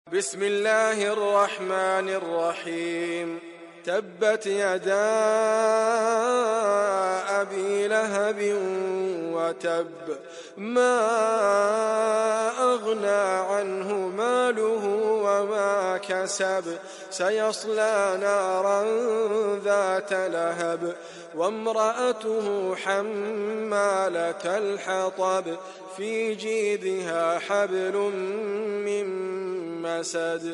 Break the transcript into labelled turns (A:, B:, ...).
A: بسم الله الرحمن الرحيم. تبت يدا أبي لهب وتب، ما أغنى عنه ماله وما كسب، سيصلى نارا ذات لهب، وامرأته حمالة الحطب، في جيدها حبل من مسد.